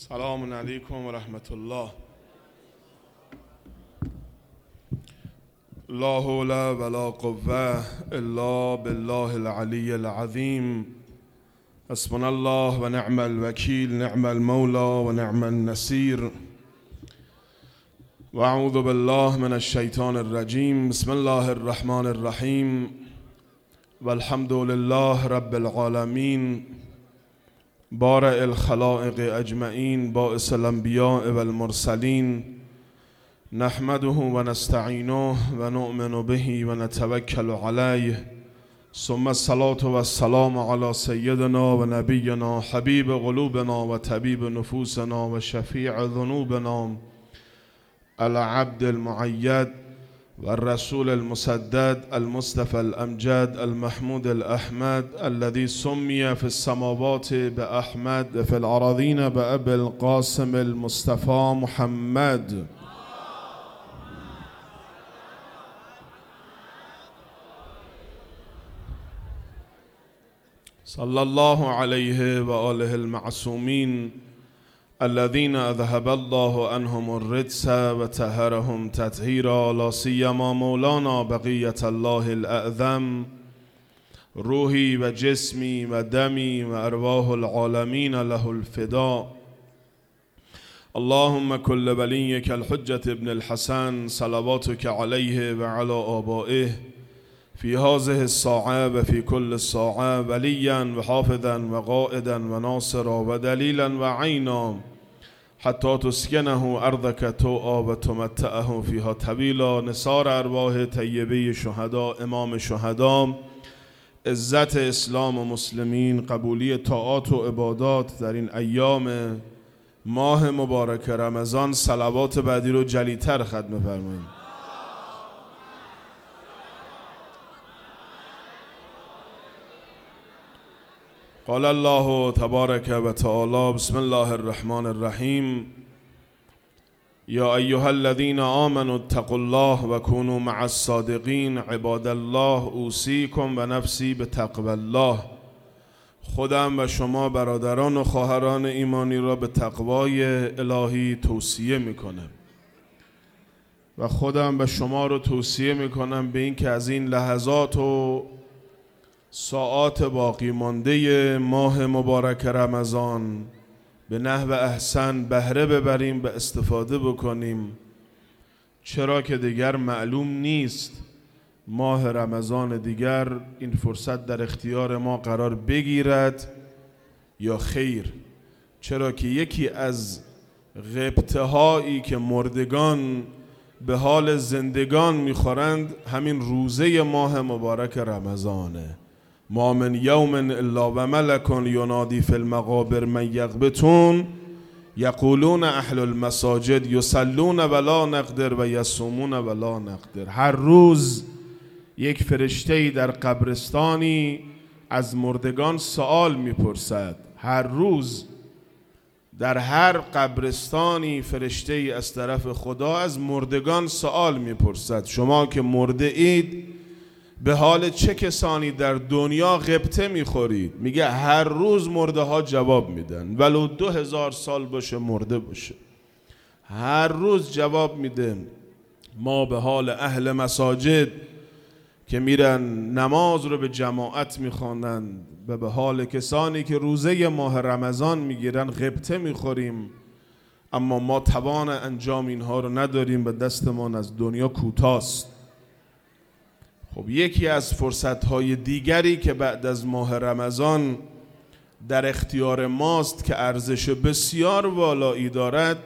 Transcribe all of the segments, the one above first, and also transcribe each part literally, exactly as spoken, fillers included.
سلام علیکم و رحمت الله. لا حول ولا قوة الا بالله العلی العظیم. حسبنا الله و نعم الوکیل، نعم المولا و نعم النصیر. و اعوذ بالله من الشیطان الرجیم. بسم الله الرحمن الرحیم. والحمد لله رب العالمین، بارئ الخلائق اجمعین، باعث الانبیاء والمرسلین. نحمده و نستعینه و نؤمن به و نتوکل علیه. ثم الصلاة و السلام علی سیدنا و نبینا حبیب قلوبنا و طبیب نفوسنا و شفیع ذنوبنا العبد المؤید و الرسول المسدد المصطفى الامجد المحمود الاحمد الذي سمي في السماوات باحمد في الأراضين بأبي القاسم المصطفى محمد. صلى الله عليه وآله المعصومين الذين اذهب الله عنهم الرجس وطهرهم تطهيرا. لا سيما مولانا بقية الله الأعظم، روحي و جسمي و دمي و ارواح العالمين له الفداء. اللهم كل وليك الحجة ابن الحسن صلواتك عليه وعلى آبائه في هذه الساعة وفي كل الساعة وليا وحافظا وقائدا وناصرا ودليلا وعينا حتى تسكنه أرضك توعا وتمتعه فيها طويلا. نثار ارواح طیبه شهداء، امام شهداء، عزت اسلام و مسلمین، قبولی طاعات و عبادات در این ایام ماه مبارک رمضان. صلوات بعدی رو جلیتر ختم فرمایید. قال الله تبارك وتعالى بسم الله الرحمن الرحيم. يا أيها الذين آمنوا اتقوا الله وكونوا مع الصادقين. عباد الله اوصيكم و نفسی بتقوى الله. خودم و شما برادران و خواهران ایمانی را به تقوای الهی توصیه میکنم و خودم و شما را توصیه میکنم به این که از این لحظات و ساعات باقی مانده ماه مبارک رمضان به نحو احسن بهره ببریم و استفاده بکنیم، چرا که دیگر معلوم نیست ماه رمضان دیگر این فرصت در اختیار ما قرار بگیرد یا خیر. چرا که یکی از غبطه هایی که مردگان به حال زندگان میخورند همین روزه ماه مبارک رمضانه. ما من یوم الا و ملک ینادی فی المقابر من یغبطون یقولون اهل المساجد یصلون ولا نقدر و یصومون ولا نقدر. هر روز یک فرشته‌ای در قبرستانی از مردگان سوال میپرسد. هر روز در هر قبرستانی فرشته‌ای از طرف خدا از مردگان سوال میپرسد شما که مرده اید به حال چه کسانی در دنیا غبطه میخورید؟ میگه هر روز مرده ها جواب میدن، ولو دو هزار سال باشه مرده باشه. هر روز جواب میده ما به حال اهل مساجد که میرن نماز رو به جماعت میخوانند و به حال کسانی که روزه ماه رمضان میگیرن غبطه میخوریم، اما ما توان انجام اینها رو نداریم و دستمان از دنیا کوتاست. خب یکی از فرصت‌های دیگری که بعد از ماه رمضان در اختیار ماست که ارزش بسیار والایی دارد،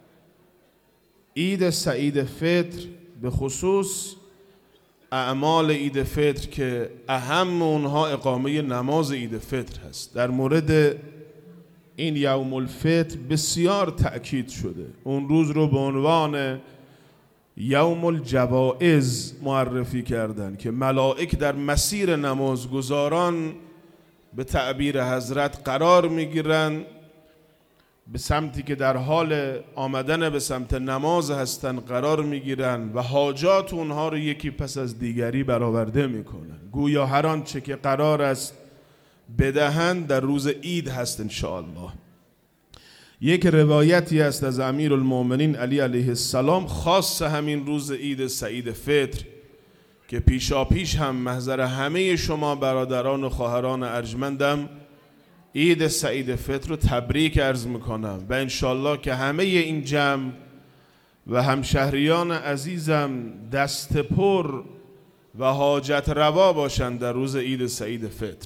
عید سعید فطر، به خصوص اعمال عید فطر که اهم اونها اقامه نماز عید فطر هست. در مورد این یوم الفطر بسیار تأکید شده. اون روز رو به عنوان یوم الجوائز معرفی کردن که ملائک در مسیر نمازگزاران به تعبیر حضرت قرار میگیرن، به سمتی که در حال آمدن به سمت نماز هستن قرار میگیرن و حاجات اونها رو یکی پس از دیگری برآورده میکنن، گویا هر آنچه که قرار است بدهند در روز عید هست انشاءالله. یک روایتی است از امیرالمؤمنین علی علیه السلام خاص همین روز عید سعید فطر که پیشا پیش هم محضر همه شما برادران و خواهران ارجمندم عید سعید فطر رو تبریک عرض میکنم و انشالله که همه این جمع و همشهریان عزیزم دست پر و حاجت روا باشند در روز عید سعید فطر.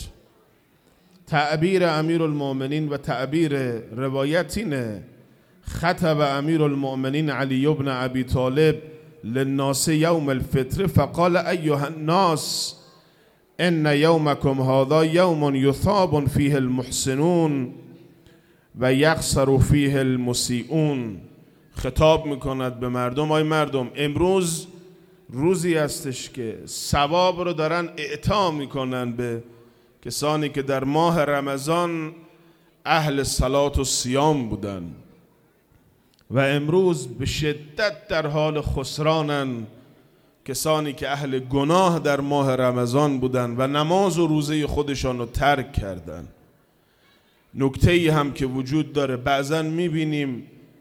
تعبیر امیرالمؤمنین و تعبیر روایت اینه: خطب امیرالمؤمنین علی بن ابی طالب للناس یوم الفطر فقال ایها الناس ان یومکم هذا یوم یثاب فیه المحسنون و یخسر فیه المسیئون. خطاب میکند به مردم: آی مردم، امروز روزی هستش که ثواب رو دارن اعطا میکنن به کسانی که در ماه رمضان اهل صلات و صیام بودن و امروز به شدت در حال خسرانن کسانی که اهل گناه در ماه رمضان بودن و نماز و روزه خودشان رو ترک کردن. نکته‌ای هم که وجود داره، بعضا میبینیم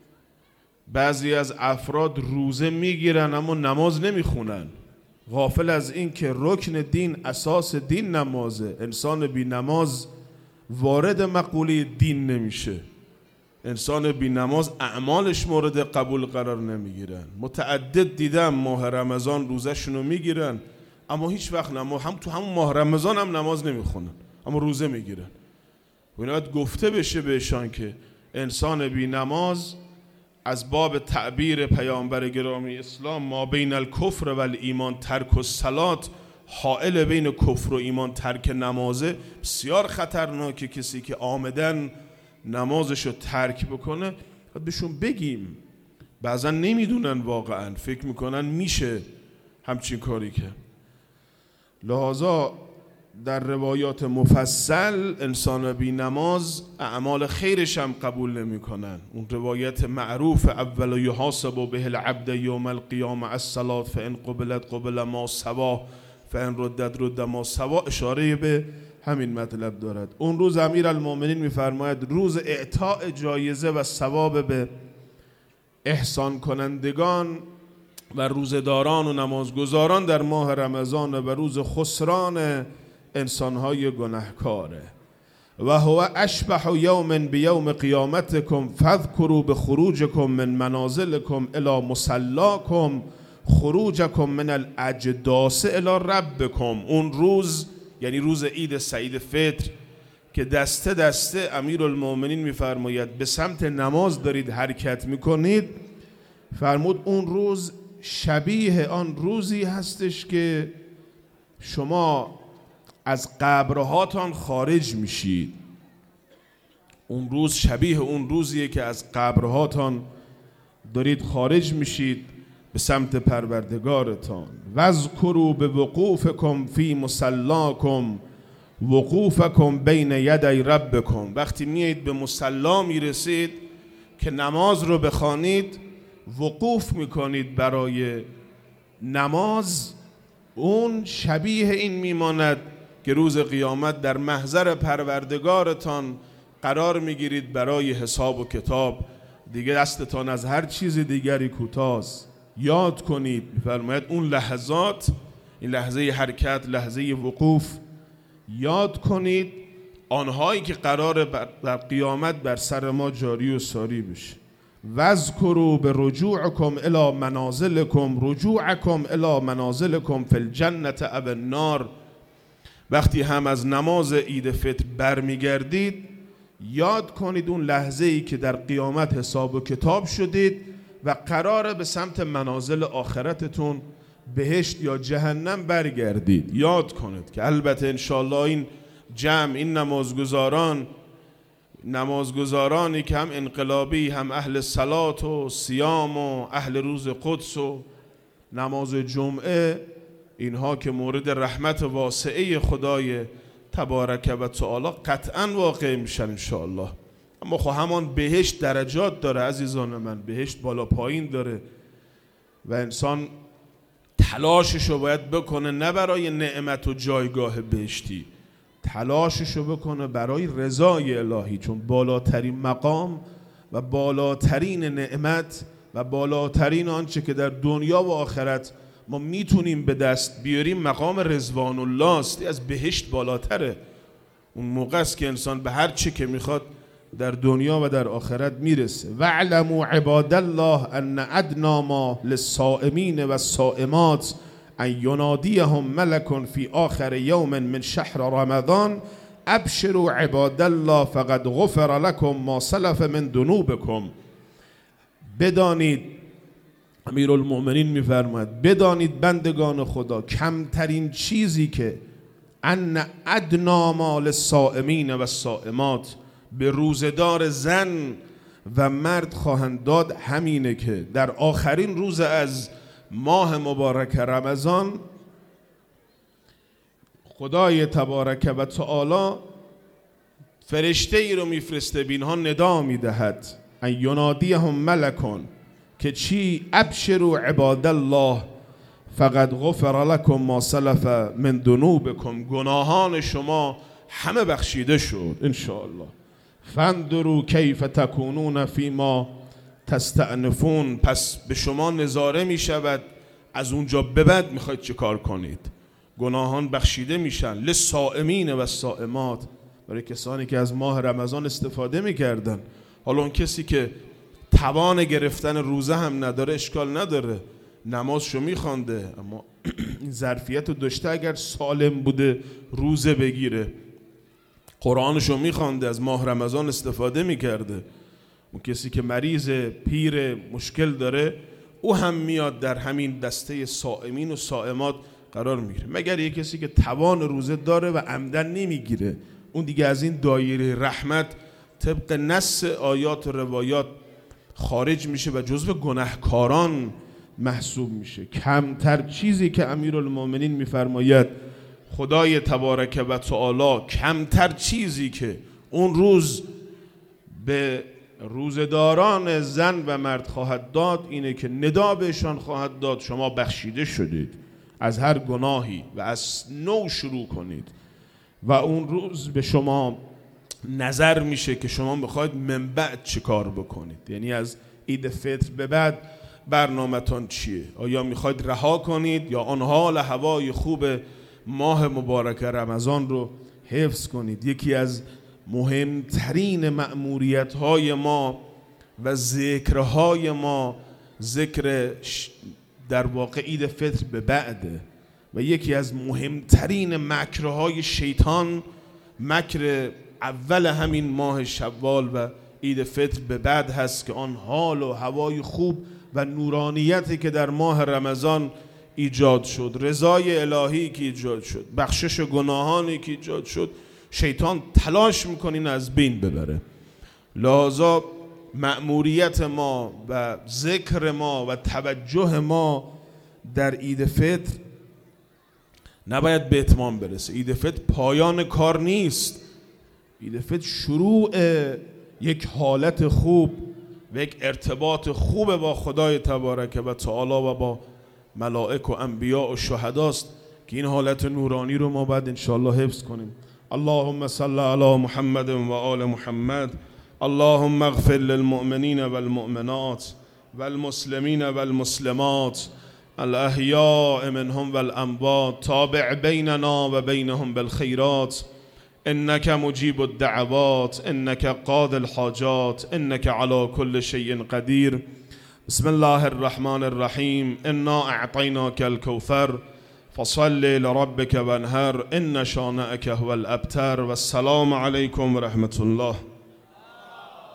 بعضی از افراد روزه میگیرن اما نماز نمیخونن، غافل از این که رکن دین، اساس دین نمازه. انسان بی نماز وارد مقوله دین نمیشه. انسان بی نماز اعمالش مورد قبول قرار نمیگیرن. متعدد دیدم ماه رمضان روزشونو میگیرن اما هیچ وقت نماز، هم تو همون ماه رمضان هم نماز نمیخونن اما روزه میگیرن. و اینا باید گفته بشه بهشان که انسان بی نماز از باب تعبیر پیامبر گرامی اسلام ما بین الکفر و الایمان ترک الصلات، حائل بین کفر و ایمان ترک نمازه. بسیار خطرناکه کسی که عامدن نمازشو ترک بکنه. باید بهشون بگیم، بعضا نمیدونن، واقعا فکر میکنن میشه همچین کاری که. لحاظا در روایات مفصل انسان بی نماز اعمال خیرش هم قبول نمی کنن. اون روایت معروف اول یحاسب به العبد یوم القیامه الصلاة فان قبلت قبل ما سوا فان ردت رد ما سوا اشاره به همین مطلب دارد. اون روز امیرالمؤمنین میفرماید روز اعطاء جایزه و ثواب به احسان کنندگان و روزداران و نمازگزاران در ماه رمضان و روز خسران انسانهای گناهکاره. و هو اشبح یوم بیوم قیامتکم فاذکروا بخروجکم من منازلکم الی مصلاکم خروجکم من الاجداث الی ربکم. اون روز یعنی روز عید سعید فطر که دسته دسته امیرالمؤمنین میفرماید به سمت نماز دارید حرکت میکنید، فرمود اون روز شبیه آن روزی هستش که شما از قبرهاتان خارج میشید. اون روز شبیه اون روزیه که از قبرهاتان دارید خارج میشید به سمت پروردگارتان. واذکروا بوقوفکم فی مصلاکم وقوفکم بین یدی ربکم. وقتی میایید به مصلا میرسید که نماز رو بخوانید، وقوف میکنید برای نماز، اون شبیه این میماند که روز قیامت در محضر پروردگارتان قرار میگیرید برای حساب و کتاب. دیگه دستتان از هر چیز دیگری کوتاست. یاد کنید، میفرماید اون لحظات، این لحظه حرکت، لحظه وقوف، یاد کنید آنهایی که قرار در قیامت بر سر ما جاری و ساری بشه. واذکروا برجوعکم الی منازلکم رجوعکم الی منازلکم فی الجنة او النار. وقتی هم از نماز عید فطر برمیگردید یاد کنید اون لحظه ای که در قیامت حساب و کتاب شدید و قراره به سمت منازل آخرتتون بهشت یا جهنم برگردید. یاد کنید که البته انشالله این جمع، این نمازگزاران نمازگزارانی که هم انقلابی، هم اهل صلات و صیام و اهل روز قدس و نماز جمعه، اینها که مورد رحمت واسعه خدای تبارک و تعالی قطعا واقع میشن انشاءالله. اما خب همان بهشت درجات داره عزیزان من، بهشت بالا پایین داره و انسان تلاششو باید بکنه نه برای نعمت و جایگاه بهشتی، تلاششو بکنه برای رضای الهی، چون بالاترین مقام و بالاترین نعمت و بالاترین آنچه که در دنیا و آخرت ما میتونیم به دست بیاریم مقام رضوان الله است. از بهشت بالاتره. اون موقع است که انسان به هر چی که میخواد در دنیا و در آخرت میرسه. واعلموا عباد الله ان ادنی ما للصائمین و الصائمات ان ینادیهم ملک فی آخر یوم من شهر رمضان ابشروا عباد الله فقد غفر لكم ما سلف من ذنوبكم. بدانید، امیرالمؤمنین میفرماید، بدانید بندگان خدا کمترین چیزی که ان ادنی ما للصائمین و الصائمات به روزدار زن و مرد خواهند داد همینه که در آخرین روز از ماه مبارک رمضان خدای تبارک و تعالی فرشته ای رو میفرسته، به اینها ندا میدهد ان ینادیهم ملکون که چی؟ ابشروا عباد الله فقد غفر لكم ما سلف من ذنوبكم. گناهان شما همه بخشیده شد انشاءالله. فانظروا کیف تکونون فیما تستأنفون. پس به شما نظاره می شود از اونجا به بعد میخواید چه کار کنید. گناهان بخشیده میشن. للصائمین و الصائمات، برای کسانی که از ماه رمضان استفاده میکردن. حالا اون کسی که توان گرفتن روزه هم نداره اشکال نداره، نمازشو میخوانده، اما این ظرفیت رو داشته، اگر سالم بوده روزه بگیره، قرآنشو میخوانده، از ماه رمضان استفاده میکرده. اون کسی که مریض، پیر، مشکل داره، او هم میاد در همین دسته صائمین و صائمات قرار میگیره. مگر یک کسی که توان روزه داره و عمدن نمیگیره، اون دیگه از این دایره رحمت طبق نص آیات و روایات خارج میشه و جزو گناهکاران محسوب میشه. کمتر چیزی که امیرالمؤمنین میفرماید خدای تبارک و تعالی، کمتر چیزی که اون روز به روزداران زن و مرد خواهد داد اینه که ندا بهشان خواهد داد شما بخشیده شدید از هر گناهی و از نو شروع کنید. و اون روز به شما نظر میشه که شما میخواید من بعد چه کار بکنید، یعنی از عید فطر به بعد برنامه‌تان چیه؟ آیا میخواید رها کنید یا آن حال هوای خوب ماه مبارک رمضان رو حفظ کنید؟ یکی از مهمترین مأموریت‌های ما و ذکرهای ما ذکر در واقع عید فطر به بعده و یکی از مهمترین مکرهای شیطان مکر اول همین ماه شوال و عید فطر به بعد هست که آن حال و هوای خوب و نورانیتی که در ماه رمضان ایجاد شد، رضای الهی که ایجاد شد، بخشش گناهانی که ایجاد شد، شیطان تلاش میکنه از بین ببره. لذا مأموریت ما و ذکر ما و توجه ما در عید فطر نباید به اتمام برسه. عید فطر پایان کار نیست. عید فطر شروع یک حالت خوب و یک ارتباط خوب با خدای تبارک و تعالی و با ملائک و انبیاء و شهداست که این حالت نورانی رو ما باید انشاءالله حفظ کنیم. اللهم صل علی محمد و آل محمد. اللهم اغفر للمؤمنین والمؤمنات والمسلمین والمسلمات الاحیاء منهم والاموات تابع بیننا و بینهم بالخیرات انك مجيب الدعوات انك قاضي الحاجات انك على كل شيء قدير. بسم الله الرحمن الرحيم. انا اعطيناك الكوثر فصل لربك وانهر ان شانئك هو الابتر. والسلام عليكم ورحمة الله.